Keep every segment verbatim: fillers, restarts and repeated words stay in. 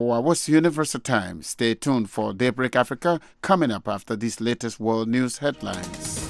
What's Universal Time? Stay tuned for Daybreak Africa coming up after these latest world news headlines.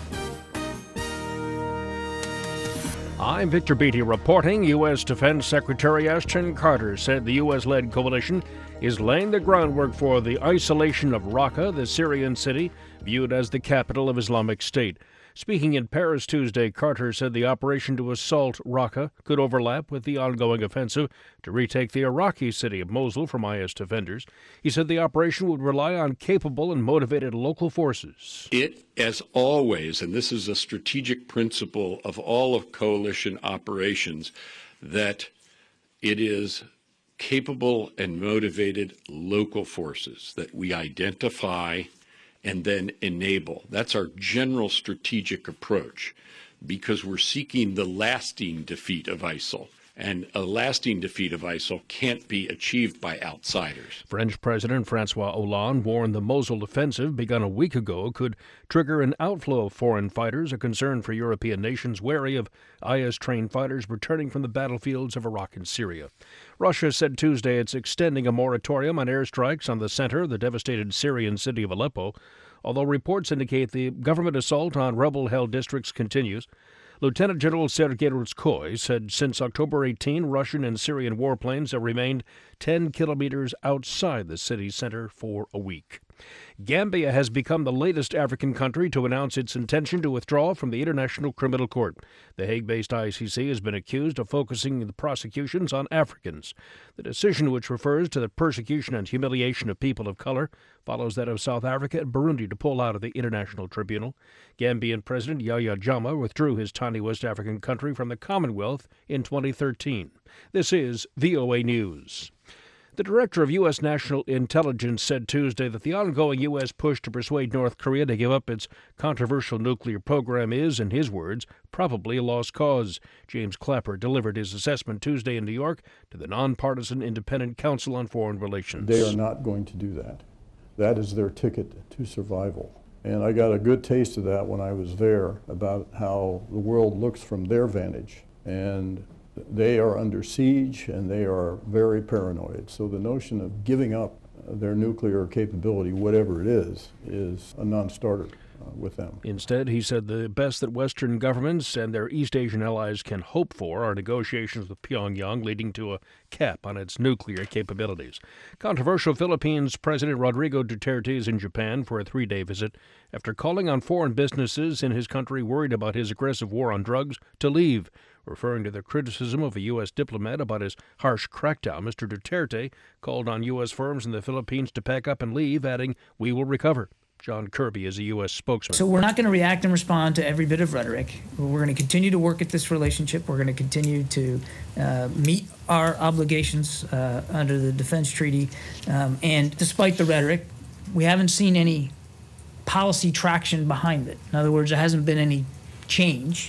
I'm Victor Beatty reporting. U S. Defense Secretary Ashton Carter said the U S-led coalition is laying the groundwork for the isolation of Raqqa, the Syrian city viewed as the capital of Islamic State. Speaking in Paris Tuesday, Carter said the operation to assault Raqqa could overlap with the ongoing offensive to retake the Iraqi city of Mosul from I S defenders. He said the operation would rely on capable and motivated local forces. It, as always, and this is a strategic principle of all of coalition operations, that it is capable and motivated local forces that we identify and then enable. That's our general strategic approach, because we're seeking the lasting defeat of ISIL. And a lasting defeat of ISIL can't be achieved by outsiders. French President Francois Hollande warned the Mosul offensive, begun a week ago, could trigger an outflow of foreign fighters, a concern for European nations wary of I S-trained fighters returning from the battlefields of Iraq and Syria. Russia said Tuesday it's extending a moratorium on airstrikes on the center of the devastated Syrian city of Aleppo, although reports indicate the government assault on rebel-held districts continues. Lieutenant General Sergei Rutskoy said since October eighteenth, Russian and Syrian warplanes have remained ten kilometers outside the city center for a week. Gambia has become the latest African country to announce its intention to withdraw from the International Criminal Court. The Hague-based I C C has been accused of focusing the prosecutions on Africans. The decision, which refers to the persecution and humiliation of people of color, follows that of South Africa and Burundi to pull out of the International Tribunal. Gambian President Yahya Jammeh withdrew his tiny West African country from the Commonwealth in twenty thirteen. This is V O A News. The director of U S. National Intelligence said Tuesday that the ongoing U S push to persuade North Korea to give up its controversial nuclear program is, in his words, probably a lost cause. James Clapper delivered his assessment Tuesday in New York to the nonpartisan Independent Council on Foreign Relations. They are not going to do that. That is their ticket to survival. And I got a good taste of that when I was there, about how the world looks from their vantage. And they are under siege and they are very paranoid. So the notion of giving up their nuclear capability, whatever it is, is a non-starter uh, with them. Instead, he said the best that Western governments and their East Asian allies can hope for are negotiations with Pyongyang leading to a cap on its nuclear capabilities. Controversial Philippines President Rodrigo Duterte is in Japan for a three-day visit after calling on foreign businesses in his country worried about his aggressive war on drugs to leave. Referring to the criticism of a U S diplomat about his harsh crackdown, Mister Duterte called on U S firms in the Philippines to pack up and leave, adding, "We will recover." John Kirby is a U S spokesman. So we're not going to react and respond to every bit of rhetoric. We're going to continue to work at this relationship. We're going to continue to uh, meet our obligations uh, under the defense treaty. Um, and despite the rhetoric, we haven't seen any policy traction behind it. In other words, there hasn't been any change.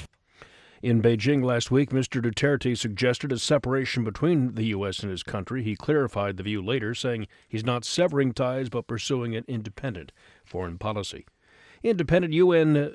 In Beijing last week, Mister Duterte suggested a separation between the U S and his country. He clarified the view later, saying he's not severing ties but pursuing an independent foreign policy. Independent U N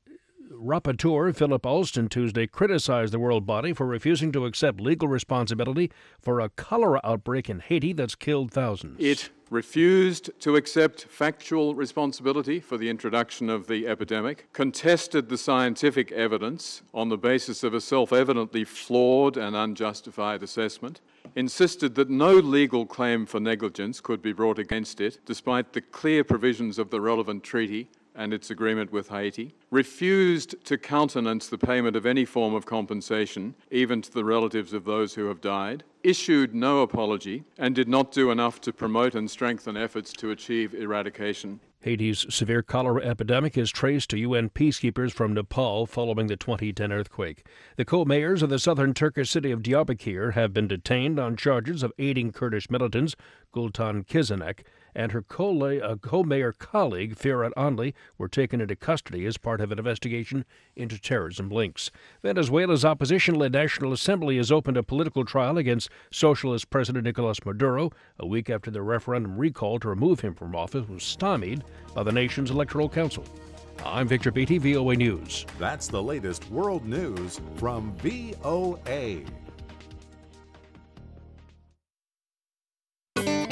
rapporteur Philip Alston Tuesday criticized the world body for refusing to accept legal responsibility for a cholera outbreak in Haiti that's killed thousands. It refused to accept factual responsibility for the introduction of the epidemic, contested the scientific evidence on the basis of a self-evidently flawed and unjustified assessment, insisted that no legal claim for negligence could be brought against it, despite the clear provisions of the relevant treaty and its agreement with Haiti, refused to countenance the payment of any form of compensation, even to the relatives of those who have died, issued no apology, and did not do enough to promote and strengthen efforts to achieve eradication. Haiti's severe cholera epidemic is traced to U N peacekeepers from Nepal following the twenty ten earthquake. The co-mayors of the southern Turkish city of Diyarbakir have been detained on charges of aiding Kurdish militants. Gultan Kizanek and her co-mayor colleague, Firat Onli, were taken into custody as part of an investigation into terrorism links. Venezuela's opposition-led National Assembly has opened a political trial against socialist President Nicolas Maduro a week after the referendum recall to remove him from office was stymied by the nation's Electoral Council. I'm Victor Beatty, V O A News. That's the latest world news from V O A.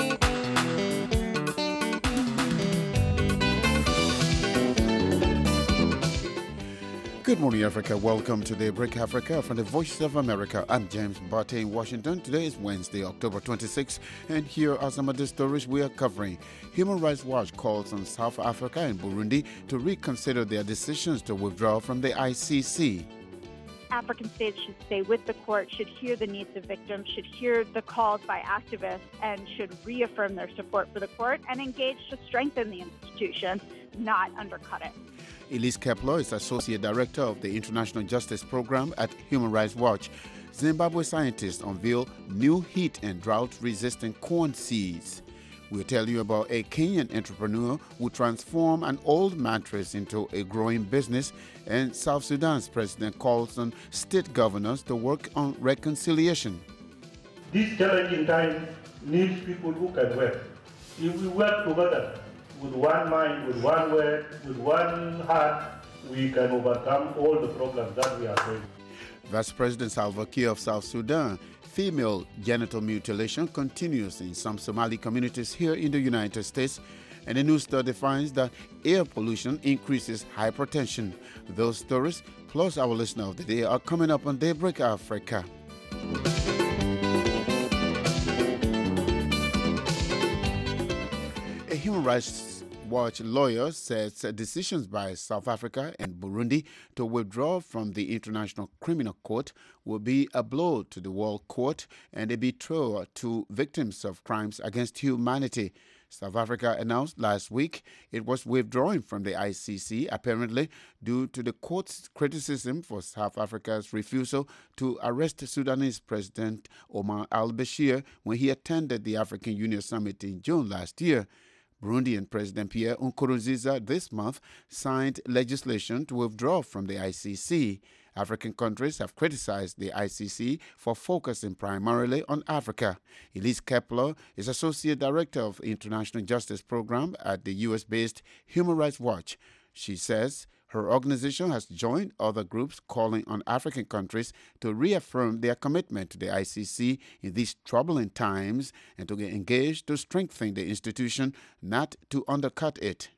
Good morning, Africa. Welcome to Daybreak Africa from the Voice of America. I'm James Bate in Washington. Today is Wednesday, October twenty-sixth, and here are some of the stories we are covering. Human Rights Watch calls on South Africa and Burundi to reconsider their decisions to withdraw from the I C C. African states should stay with the court, should hear the needs of victims, should hear the calls by activists, and should reaffirm their support for the court and engage to strengthen the institution, not undercut it. Elise Kepler is Associate Director of the International Justice Program at Human Rights Watch. Zimbabwe scientists unveil new heat and drought-resistant corn seeds. We'll tell you about a Kenyan entrepreneur who transformed an old mattress into a growing business, and South Sudan's president calls on state governors to work on reconciliation. This challenging time needs people who can work. If we work together with one mind, with one word, with one heart, we can overcome all the problems that we are facing. Vice President Salva Kiir of South Sudan. Female genital mutilation continues in some Somali communities here in the United States, and a new study finds that air pollution increases hypertension. Those stories, plus our listener of the day, are coming up on Daybreak Africa. A Human Rights Watch lawyer says decisions by South Africa and Burundi to withdraw from the International Criminal Court will be a blow to the World Court and a betrayal to victims of crimes against humanity. South Africa announced last week it was withdrawing from the I C C, apparently due to the court's criticism for South Africa's refusal to arrest Sudanese President Omar al-Bashir when he attended the African Union Summit in June last year. Burundian President Pierre Nkurunziza this month signed legislation to withdraw from the I C C. African countries have criticized the I C C for focusing primarily on Africa. Elise Kepler is Associate Director of the International Justice Program at the U S-based Human Rights Watch. She says her organization has joined other groups calling on African countries to reaffirm their commitment to the I C C in these troubling times and to get engaged to strengthen the institution, not to undercut it.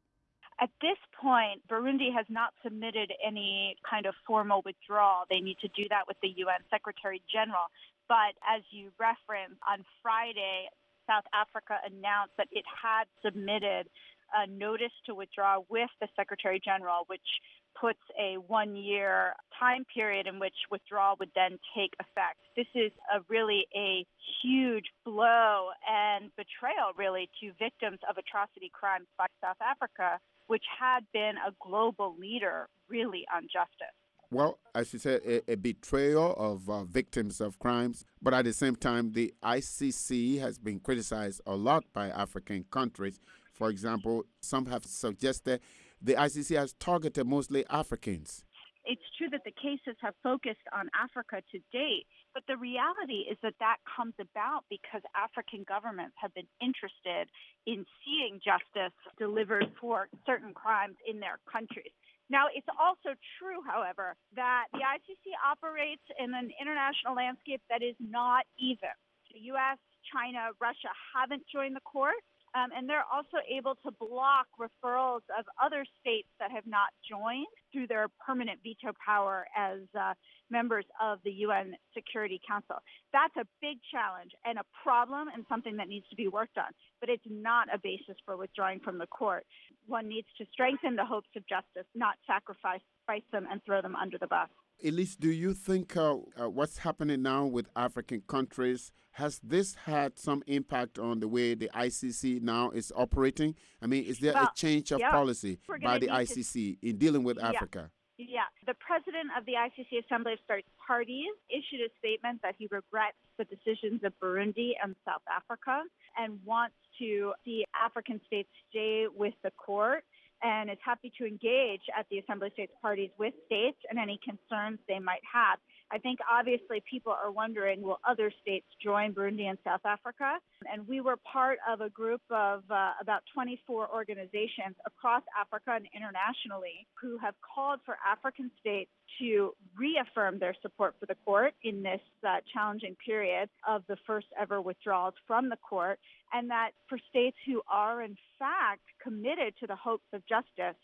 At this point, Burundi has not submitted any kind of formal withdrawal. They need to do that with the U N Secretary General. But as you referenced, on Friday, South Africa announced that it had submitted a notice to withdraw with the Secretary General, which puts a one-year time period in which withdrawal would then take effect. This is a really a huge blow and betrayal, really, to victims of atrocity crimes by South Africa, which had been a global leader, really, on justice. Well, as you said, a, a betrayal of uh, victims of crimes, but at the same time, the I C C has been criticized a lot by African countries. For example, some have suggested the I C C has targeted mostly Africans. It's true that the cases have focused on Africa to date, but the reality is that that comes about because African governments have been interested in seeing justice delivered for certain crimes in their countries. Now, it's also true, however, that the I C C operates in an international landscape that is not even. The U S, China, Russia haven't joined the court. Um, and they're also able to block referrals of other states that have not joined through their permanent veto power as uh, members of the U N Security Council. That's a big challenge and a problem and something that needs to be worked on. But it's not a basis for withdrawing from the court. One needs to strengthen the hopes of justice, not sacrifice them and throw them under the bus. Elise, do you think uh, uh, what's happening now with African countries, has this had some impact on the way the I C C now is operating? I mean, is there well, a change of yeah, policy by the I C C to, in dealing with yeah, Africa? Yeah. The president of the I C C Assembly of States Parties issued a statement that he regrets the decisions of Burundi and South Africa and wants to see African states stay with the court, and is happy to engage at the Assembly of States Parties with states and any concerns they might have. I think obviously people are wondering, will other states join Burundi and South Africa? And we were part of a group of uh, about twenty-four organizations across Africa and internationally who have called for African states to reaffirm their support for the court in this uh, challenging period of the first ever withdrawals from the court, and that for states who are in fact committed to the hopes of justice,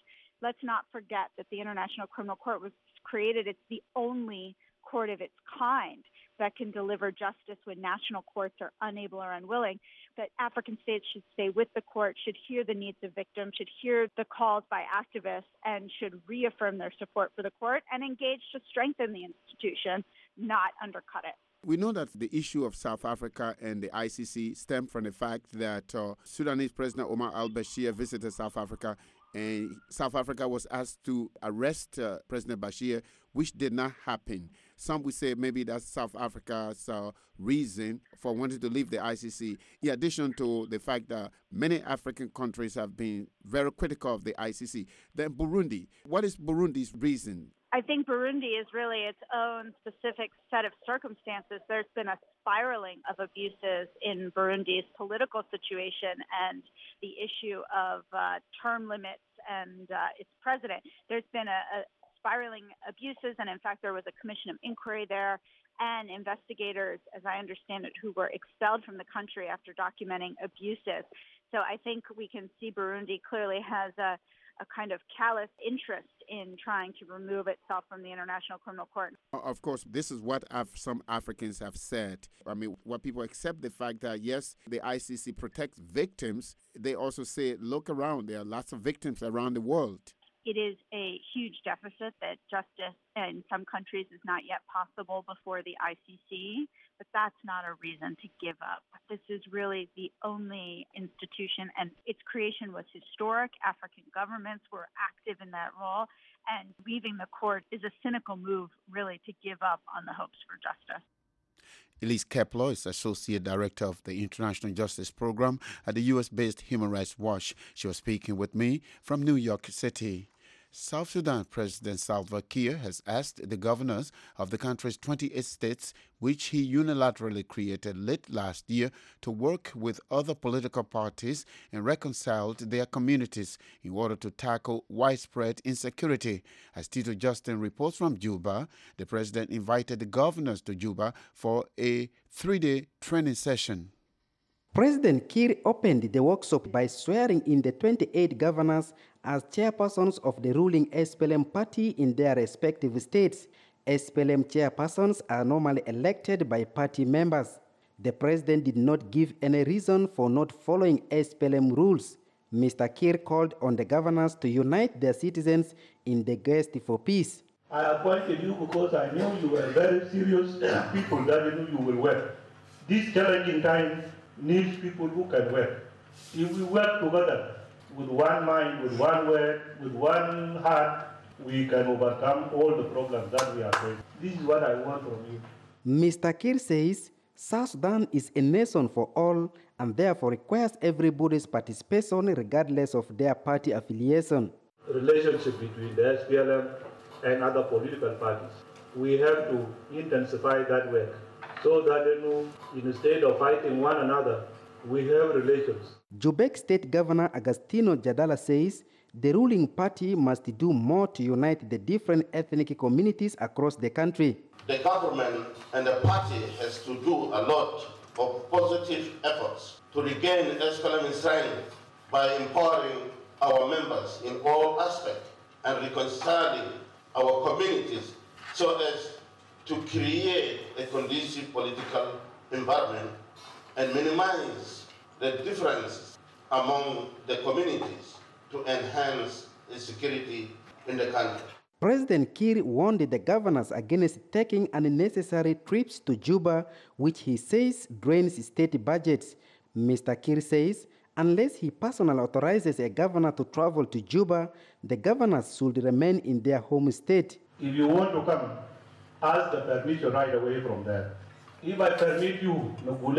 let's not forget that the International Criminal Court was created. It's the only court of its kind that can deliver justice when national courts are unable or unwilling. That African states should stay with the court, should hear the needs of victims, should hear the calls by activists, and should reaffirm their support for the court and engage to strengthen the institution, not undercut it. We know that the issue of South Africa and the I C C stemmed from the fact that uh, Sudanese President Omar al-Bashir visited South Africa, and South Africa was asked to arrest uh, President Bashir, which did not happen. Some would say maybe that's South Africa's uh, reason for wanting to leave the I C C, in addition to the fact that many African countries have been very critical of the I C C. Then Burundi, what is Burundi's reason? I think Burundi is really its own specific set of circumstances. There's been a spiraling of abuses in Burundi's political situation and the issue of uh, term limits and uh, its president. There's been a, a spiraling abuses, and in fact, there was a commission of inquiry there and investigators, as I understand it, who were expelled from the country after documenting abuses. So I think we can see Burundi clearly has a a kind of callous interest in trying to remove itself from the International Criminal Court. Of course, this is what Af- some Africans have said. I mean, what people accept the fact that, yes, the I C C protects victims. They also say, look around, there are lots of victims around the world. It is a huge deficit that justice in some countries is not yet possible before the I C C, but that's not a reason to give up. This is really the only institution, and its creation was historic. African governments were active in that role, and leaving the court is a cynical move, really, to give up on the hopes for justice. Elise Kepler is Associate Director of the International Justice Program at the U S-based Human Rights Watch. She was speaking with me from New York City. South Sudan President Salva Kiir has asked the governors of the country's twenty-eight states, which he unilaterally created late last year, to work with other political parties and reconcile their communities in order to tackle widespread insecurity. As Tito Justin reports from Juba, the president invited the governors to Juba for a three-day training session. President Kiir opened the workshop by swearing in the twenty-eight governors as chairpersons of the ruling S P L M party in their respective states. S P L M chairpersons are normally elected by party members. The president did not give any reason for not following S P L M rules. Mister Kiir called on the governors to unite their citizens in the quest for peace. I appointed you because I knew you were very serious people that knew you will work. This challenging time needs people who can work. If we work together with one mind, with one word, with one heart, we can overcome all the problems that we are facing. This is what I want from you. Mister Kiir says South Sudan is a nation for all and therefore requires everybody's participation regardless of their party affiliation. Relationship between the S P L M and other political parties. We have to intensify that work so that, you know, instead of fighting one another, we have relations. Jubek State Governor Agustino Jadala says the ruling party must do more to unite the different ethnic communities across the country. The government and the party has to do a lot of positive efforts to regain S P L M strength by empowering our members in all aspects and reconciling our communities so as to create a conducive political environment and minimize the differences among the communities to enhance the security in the country. President Kiir warned the governors against taking unnecessary trips to Juba, which he says drains state budgets. Mister Kiir says unless he personally authorizes a governor to travel to Juba, the governors should remain in their home state. If you want to come, ask the permission right away from there. If I permit you,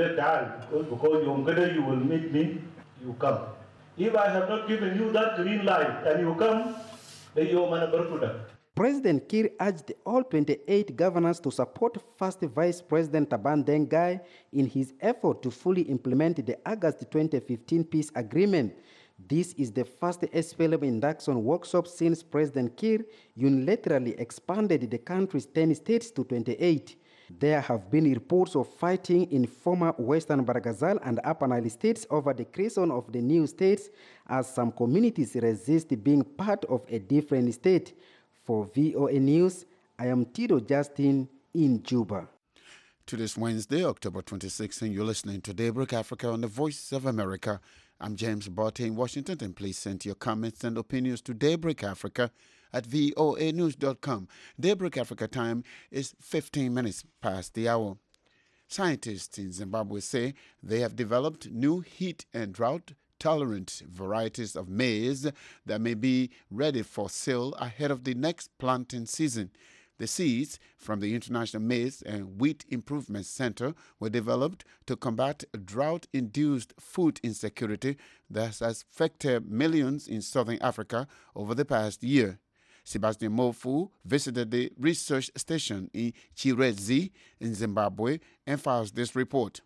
because you will meet me, you come. If I have not given you that green light and you come, then you are. President Kiir urged all twenty-eight governors to support First Vice President Taban Dengai in his effort to fully implement the August twenty fifteen peace agreement. This is the first S P L M induction workshop since President Kiir unilaterally expanded the country's ten states to twenty-eight. There have been reports of fighting in former Western Baragazal and Upper Nile states over the creation of the new states, as some communities resist being part of a different state. For V O A News, I am Tito Justin in Juba. To this Wednesday, October twenty-sixth, and you're listening to Daybreak Africa on the Voice of America. I'm James Botte in Washington, and please send your comments and opinions to Daybreak Africa at voa news dot com. Daybreak Africa time is fifteen minutes past the hour. Scientists in Zimbabwe say they have developed new heat and drought-tolerant varieties of maize that may be ready for sale ahead of the next planting season. The seeds from the International Maize and Wheat Improvement Center were developed to combat drought-induced food insecurity that has affected millions in southern Africa over the past year. Sebastian Mofu visited the research station in Chirezi in Zimbabwe and files this report.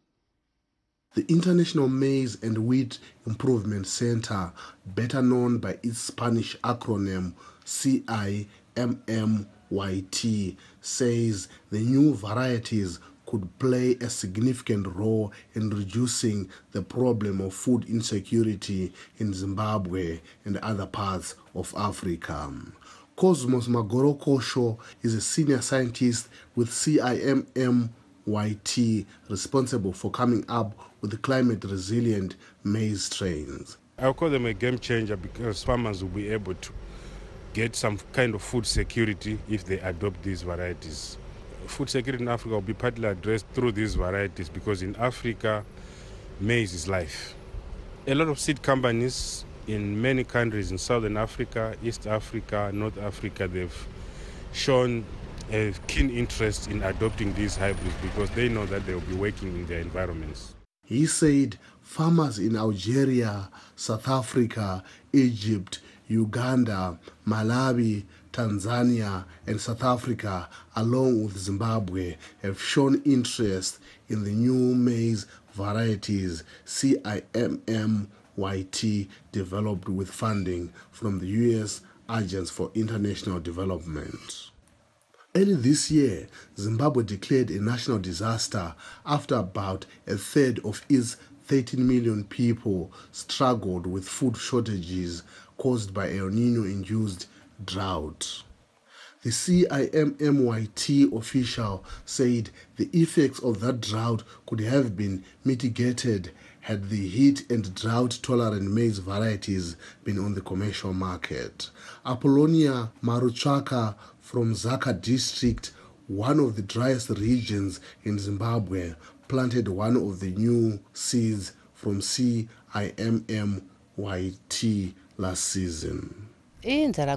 The International Maize and Wheat Improvement Center, better known by its Spanish acronym C I M M Y T, says the new varieties could play a significant role in reducing the problem of food insecurity in Zimbabwe and other parts of Africa. Cosmos Magorokosho is a senior scientist with C I M M Y T responsible for coming up with the climate-resilient maize strains. I call them a game changer because farmers will be able to get some kind of food security if they adopt these varieties. Food security in Africa will be partly addressed through these varieties because in Africa, maize is life. A lot of seed companies in many countries in Southern Africa, East Africa, North Africa, they've shown a keen interest in adopting these hybrids because they know that they will be working in their environments. He said farmers in Algeria, South Africa, Egypt, Uganda, Malawi, Tanzania, and South Africa, along with Zimbabwe, have shown interest in the new maize varieties C I M M Y T developed with funding from the U S Agency for International Development. Early this year, Zimbabwe declared a national disaster after about a third of its thirteen million people struggled with food shortages caused by El Nino-induced drought. The C I M M Y T official said the effects of that drought could have been mitigated had the heat and drought-tolerant maize varieties been on the commercial market. Apollonia Maruchaka from Zaka district, one of the driest regions in Zimbabwe, planted one of the new seeds from C I M M Y T last season. There is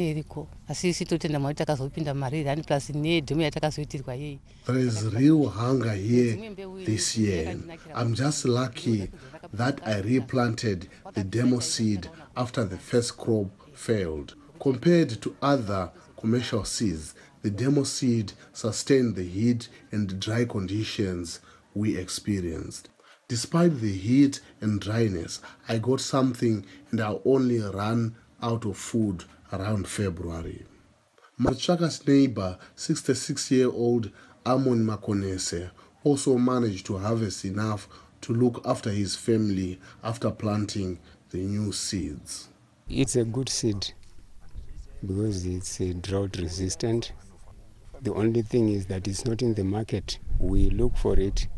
real hunger here this year. I'm just lucky that I replanted the demo seed after the first crop failed. Compared to other commercial seeds, the demo seed sustained the heat and dry conditions we experienced. Despite the heat and dryness, I got something and I only ran out of food around February. Maruchaka's neighbor, sixty-six-year-old Amon Makonese, also managed to harvest enough to look after his family after planting the new seeds. It's a good seed because it's uh, drought resistant. The only thing is that it's not in the market. We look for it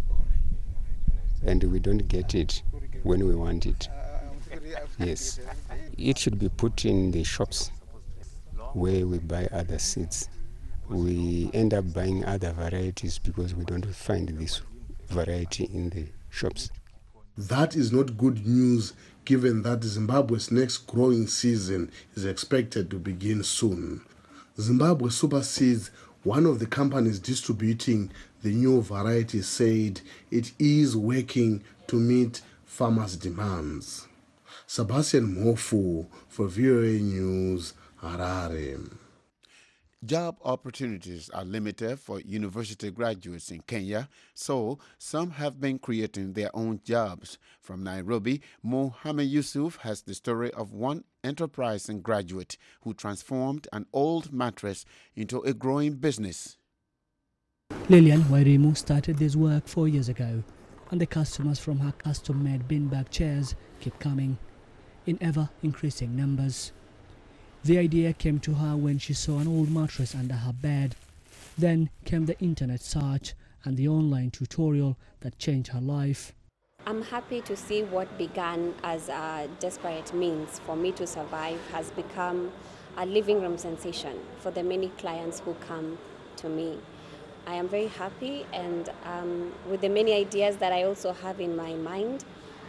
and we don't get it when we want it. Yes, it should be put in the shops where we buy other seeds. We end up buying other varieties because we don't find this variety in the shops. That is not good news given that Zimbabwe's next growing season is expected to begin soon. Zimbabwe Super Seeds, one of the companies distributing the new variety, said it is working to meet farmers' demands. Sebastian Mofu for V O A News, Harare. Job opportunities are limited for university graduates in Kenya, so some have been creating their own jobs. From Nairobi, Mohammed Yusuf has the story of one enterprising graduate who transformed an old mattress into a growing business. Lilian Wairimu started this work four years ago, and the customers from her custom-made beanbag chairs keep coming in ever-increasing numbers. The idea came to her when she saw an old mattress under her bed. Then came the internet search and the online tutorial that changed her life. I'm happy to see what began as a desperate means for me to survive has become a living room sensation for the many clients who come to me. I am very happy, and um, with the many ideas that I also have in my mind,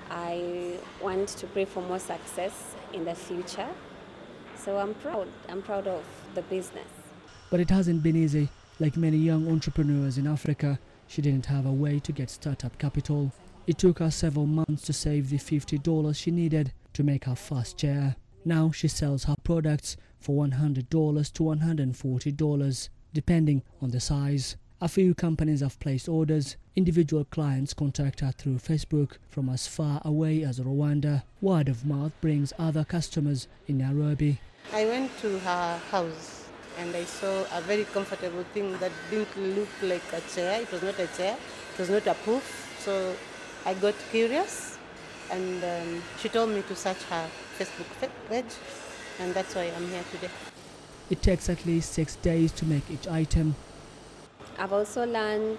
I want to pray for more success in the future. So I'm proud. I'm proud of the business. But it hasn't been easy. Like many young entrepreneurs in Africa, she didn't have a way to get startup capital. It took her several months to save the fifty dollars she needed to make her first chair. Now she sells her products for one hundred dollars to one hundred forty dollars, depending on the size. A few companies have placed orders. Individual clients contact her through Facebook from as far away as Rwanda. Word of mouth brings other customers in Nairobi. I went to her house and I saw a very comfortable thing that didn't look like a chair. It was not a chair. It was not a poof. So I got curious, and um, she told me to search her Facebook page, and that's why I'm here today. It takes at least six days to make each item. I've also learned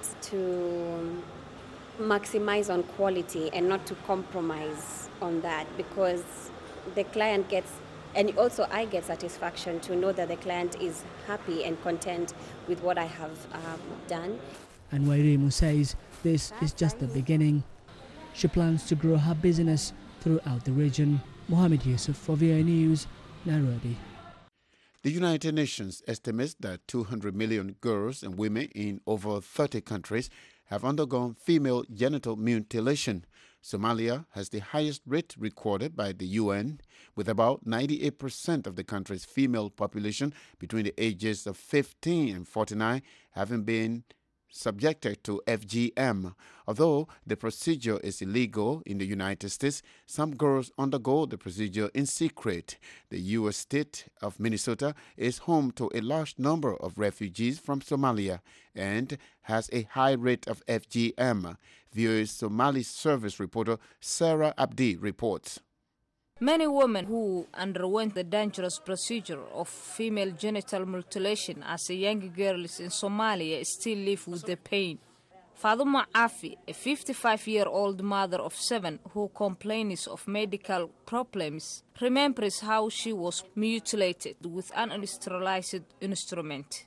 to maximize on quality and not to compromise on that, because the client gets, and also I get satisfaction to know that the client is happy and content with what I have um, done. And Wairimu says this is just the beginning. She plans to grow her business throughout the region. Mohammed Yusuf for V O A News, Nairobi. The United Nations estimates that two hundred million girls and women in over thirty countries have undergone female genital mutilation. Somalia has the highest rate recorded by the U N, with about ninety-eight percent of the country's female population between the ages of fifteen and forty-nine having been subjected to F G M. Although the procedure is illegal in the United States, some girls undergo the procedure in secret. The U S state of Minnesota is home to a large number of refugees from Somalia and has a high rate of F G M. V O A's Somali service reporter Sarah Abdi reports. Many women who underwent the dangerous procedure of female genital mutilation as a young girls in Somalia still live with the pain. Faduma Afi, a fifty-five-year-old mother of seven who complains of medical problems, remembers how she was mutilated with an unsterilized instrument.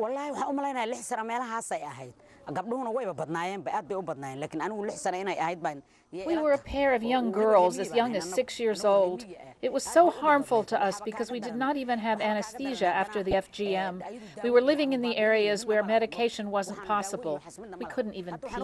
We were a pair of young girls as young as six years old. It was so harmful to us because we did not even have anesthesia after the F G M. We were living in the areas where medication wasn't possible. We couldn't even pee.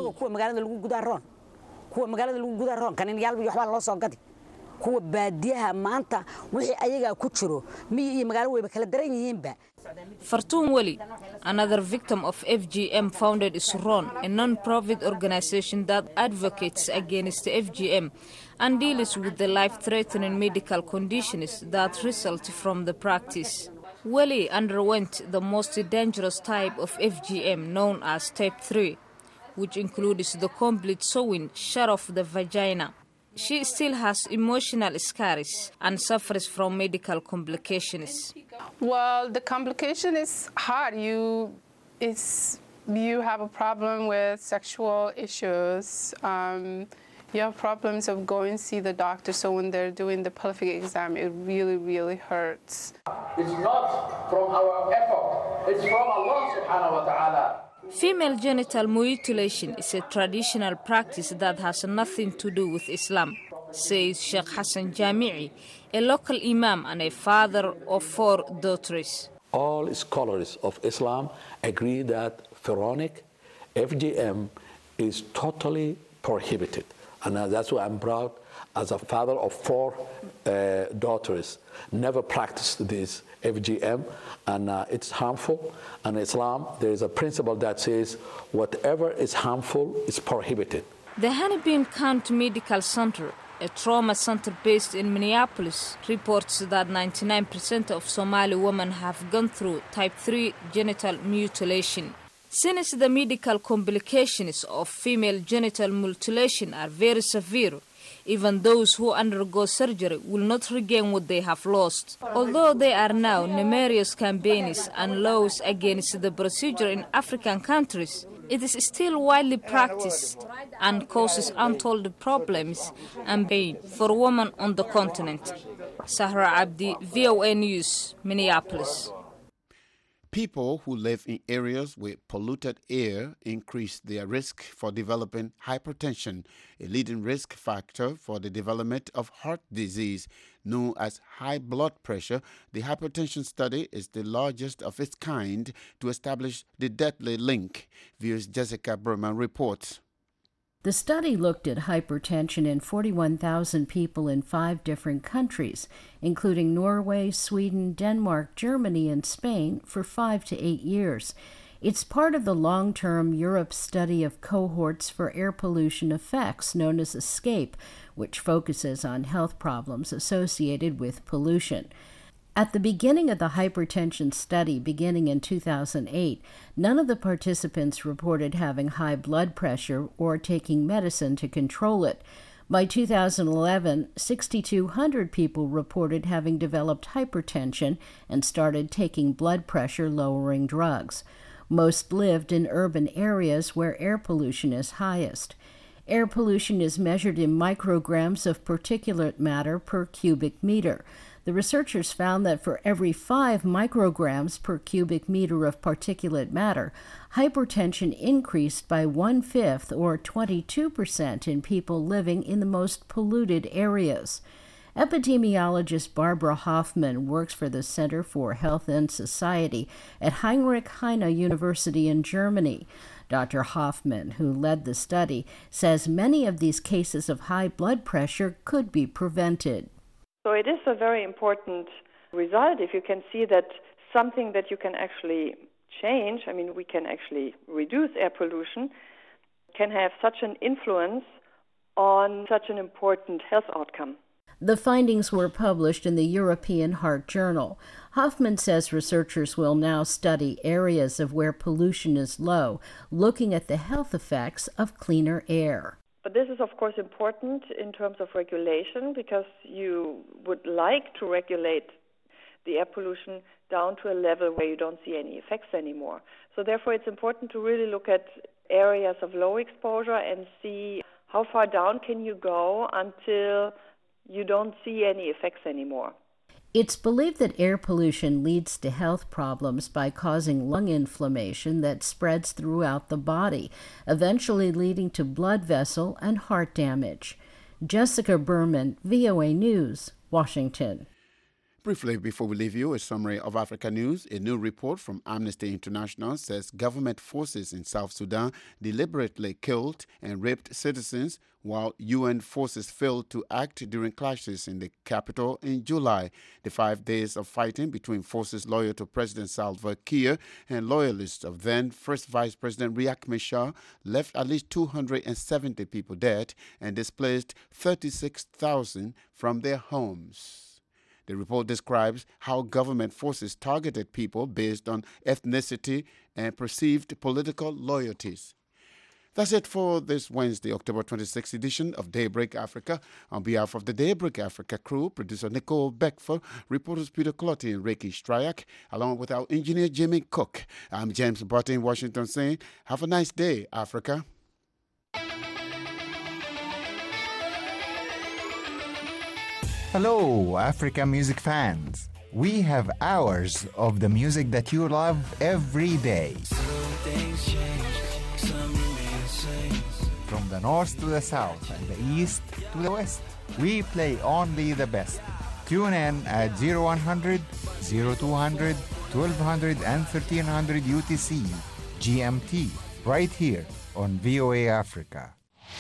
Fartoon Wali, another victim of F G M, founded Isron, a non-profit organization that advocates against F G M and deals with the life-threatening medical conditions that result from the practice. Wali underwent the most dangerous type of F G M, known as Type three, which includes the complete sewing shut off the vagina. She still has emotional scars and suffers from medical complications. Well, the complication is hard. You, it's, you have a problem with sexual issues. Um, you have problems of going to see the doctor, so when they're doing the pelvic exam, it really, really hurts. It's not from our effort. It's from Allah subhanahu wa ta'ala. Female genital mutilation is a traditional practice that has nothing to do with Islam, says Sheikh Hassan Jami'i, a local imam and a father of four daughters. All scholars of Islam agree that pharaonic F G M is totally prohibited. And that's why I'm proud, as a father of four uh, daughters, never practiced this F G M, and uh, it's harmful. And in Islam, there is a principle that says whatever is harmful is prohibited. The Hennepin County Medical Center, a trauma center based in Minneapolis, reports that ninety-nine percent of Somali women have gone through type three genital mutilation. Since the medical complications of female genital mutilation are very severe, even those who undergo surgery will not regain what they have lost. Although there are now numerous campaigns and laws against the procedure in African countries, it is still widely practiced and causes untold problems and pain for women on the continent. Sahra Abdi, V O A News, Minneapolis. People who live in areas with polluted air increase their risk for developing hypertension, a leading risk factor for the development of heart disease known as high blood pressure. The hypertension study is the largest of its kind to establish the deadly link. V O A's Jessica Berman reports. The study looked at hypertension in forty-one thousand people in five different countries, including Norway, Sweden, Denmark, Germany, and Spain, for five to eight years. It's part of the long-term Europe study of cohorts for air pollution effects, known as ESCAPE, which focuses on health problems associated with pollution. At the beginning of the hypertension study, beginning in two thousand eight, none of the participants reported having high blood pressure or taking medicine to control it. By two thousand eleven, six thousand two hundred people reported having developed hypertension and started taking blood pressure-lowering drugs. Most lived in urban areas where air pollution is highest. Air pollution is measured in micrograms of particulate matter per cubic meter. The researchers found that for every five micrograms per cubic meter of particulate matter, hypertension increased by one-fifth or twenty-two percent in people living in the most polluted areas. Epidemiologist Barbara Hoffman works for the Center for Health and Society at Heinrich Heine University in Germany. Doctor Hoffman, who led the study, says many of these cases of high blood pressure could be prevented. So it is a very important result if you can see that something that you can actually change, I mean, we can actually reduce air pollution, can have such an influence on such an important health outcome. The findings were published in the European Heart Journal. Hoffman says researchers will now study areas of where pollution is low, looking at the health effects of cleaner air. But this is, of course, important in terms of regulation because you would like to regulate the air pollution down to a level where you don't see any effects anymore. So therefore, it's important to really look at areas of low exposure and see how far down can you go until you don't see any effects anymore. It's believed that air pollution leads to health problems by causing lung inflammation that spreads throughout the body, eventually leading to blood vessel and heart damage. Jessica Berman, V O A News, Washington. Briefly, before we leave you, a summary of Africa news. A new report from Amnesty International says government forces in South Sudan deliberately killed and raped citizens while U N forces failed to act during clashes in the capital in July. The five days of fighting between forces loyal to President Salva Kiir and loyalists of then First Vice President Riek Machar left at least two hundred seventy people dead and displaced thirty-six thousand from their homes. The report describes how government forces targeted people based on ethnicity and perceived political loyalties. That's it for this Wednesday, October twenty-sixth edition of Daybreak Africa. On behalf of the Daybreak Africa crew, producer Nicole Beckford, reporters Peter Clotty and Ricky Stryak, along with our engineer Jimmy Cook, I'm James Barton in Washington saying, have a nice day, Africa. Hello, Africa music fans. We have hours of the music that you love every day. From the north to the south and the east to the west, we play only the best. Tune in at oh one hundred, oh two hundred, twelve hundred and thirteen hundred U T C G M T right here on V O A Africa.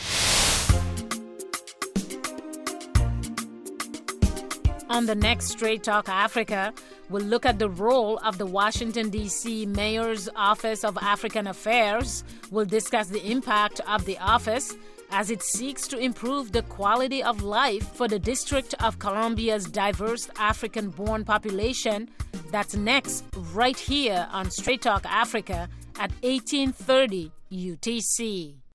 On the next Straight Talk Africa, we'll look at the role of the Washington, D C Mayor's Office of African Affairs. We'll discuss the impact of the office as it seeks to improve the quality of life for the District of Columbia's diverse African-born population. That's next, right here on Straight Talk Africa at eighteen thirty U T C.